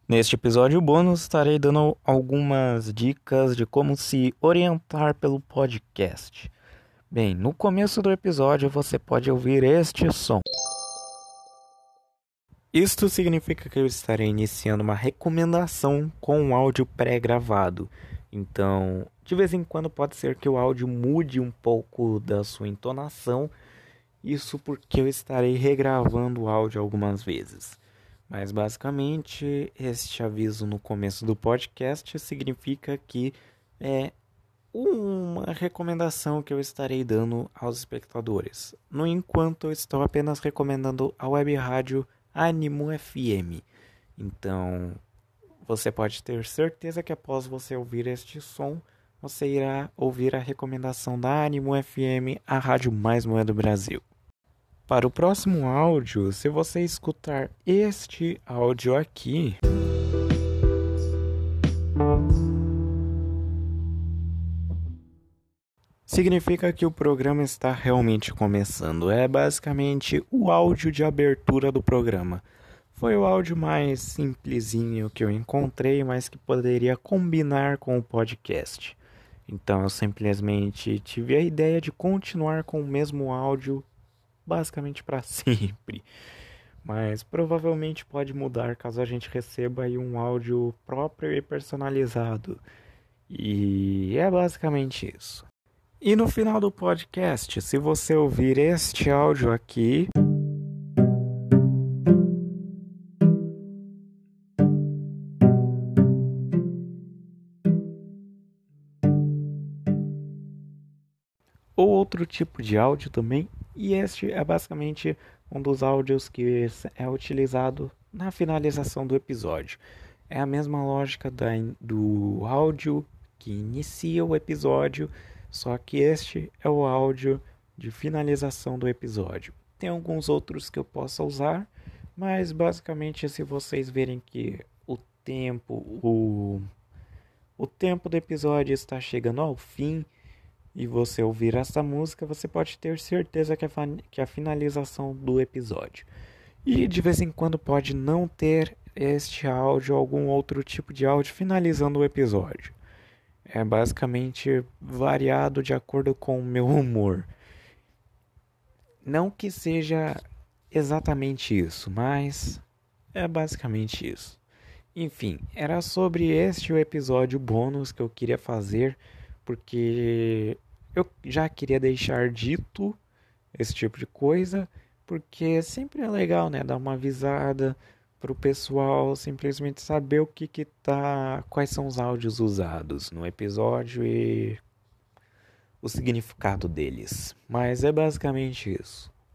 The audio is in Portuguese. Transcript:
Neste episódio bônus, estarei dando algumas dicas de como se orientar pelo podcast. Bem, no começo do episódio você pode ouvir este som. Isto significa que eu estarei iniciando uma recomendação com um áudio pré-gravado. Então, de vez em quando pode ser que o áudio mude um pouco da sua entonação. Isso porque eu estarei regravando o áudio algumas vezes. Mas basicamente, este aviso no começo do podcast significa que é uma recomendação que eu estarei dando aos espectadores. No enquanto, eu estou apenas recomendando a web rádio Animo FM. Então, você pode ter certeza que após você ouvir este som, você irá ouvir a recomendação da Animo FM, a rádio mais moeda do Brasil. Para o próximo áudio, se você escutar este áudio aqui, significa que o programa está realmente começando. É basicamente o áudio de abertura do programa. Foi o áudio mais simplesinho que eu encontrei, mas que poderia combinar com o podcast. Então eu simplesmente tive a ideia de continuar com o mesmo áudio basicamente para sempre. Mas provavelmente pode mudar caso a gente receba aí um áudio próprio e personalizado. E é basicamente isso. E no final do podcast, se você ouvir este áudio aqui, ou outro tipo de áudio também, e este é basicamente um dos áudios que é utilizado na finalização do episódio. É a mesma lógica do áudio que inicia o episódio, só que este é o áudio de finalização do episódio. Tem alguns outros que eu possa usar, mas basicamente se vocês verem que o tempo do episódio está chegando ao fim, e você ouvir essa música, você pode ter certeza que é a finalização do episódio. E de vez em quando pode não ter este áudio ou algum outro tipo de áudio finalizando o episódio. É basicamente variado de acordo com o meu humor. Não que seja exatamente isso, mas é basicamente isso. Enfim, era sobre este o episódio bônus que eu queria fazer, porque eu já queria deixar dito esse tipo de coisa, porque sempre é legal, né, dar uma avisada pro pessoal simplesmente saber quais são os áudios usados no episódio e o significado deles. Mas é basicamente isso.